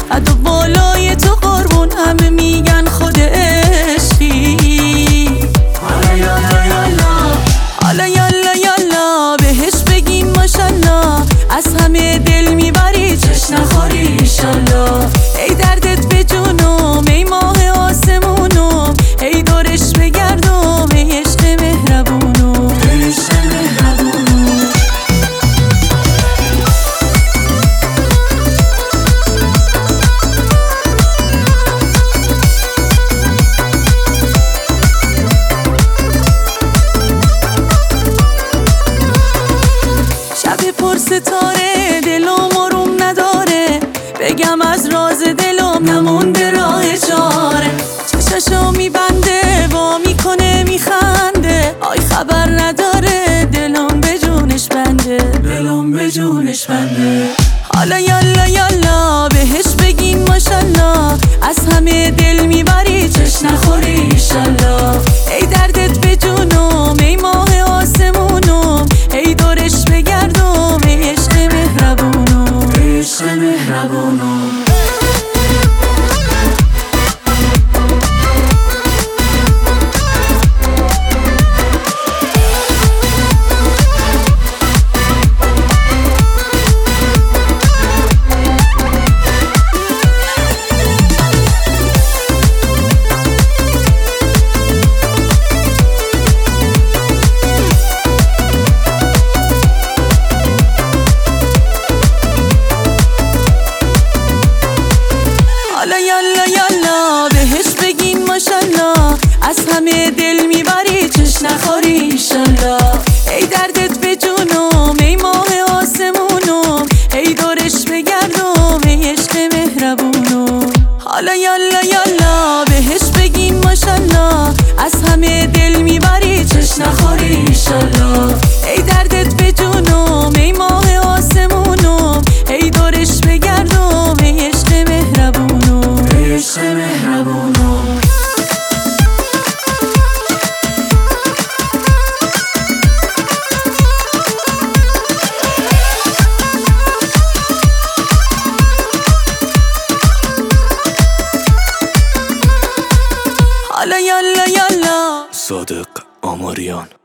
قد و بالای تو قربون همه میگن خود عشقی. حالا یالا یالا، حالا یالا یالا، بهش بگیم ماشالله. از همه دل میبری چش نخوری ایشالله. ای دردت به جونم، ای ماه آسمونم، ای دورش بگردم، ای عشق مهربونم، ای عشق مهربونم. شب پر ستاره دلم آروم نداره، بگم از راز دلم نمونده راه چاره. چشاشو میبنده وا میکنه میخنده، آی خبر نداره دلم به جونش بنده، دلم به جونش بنده. حالا یالا یالا، بهش بگین ماشالله. از همه دل میبری چش نخوری ایشالله. ای دردت به جونم، ای ماه آسمونم، ای دورش بگردم، ای عشق مهربونم، ای عشق مهربونم. حالا یالا یالا، بهش بگین ماشالله. از همه دل میبری چش نخوری ایشالله. ای دردت به جونم، ای ماه آسمونم، ای دورش بگردم، ای عشق مهربونم. حالا یالا یالا، بهش بگین ماشالله. از همه دل میبری چش نخوری ایشالله. ای دردت به جونم، ای ماه آسمونم، ای دورش بگردم، ای عشق مهربونم، ای عشق مهربونم. حالا یالا یالا. صادق آماریان.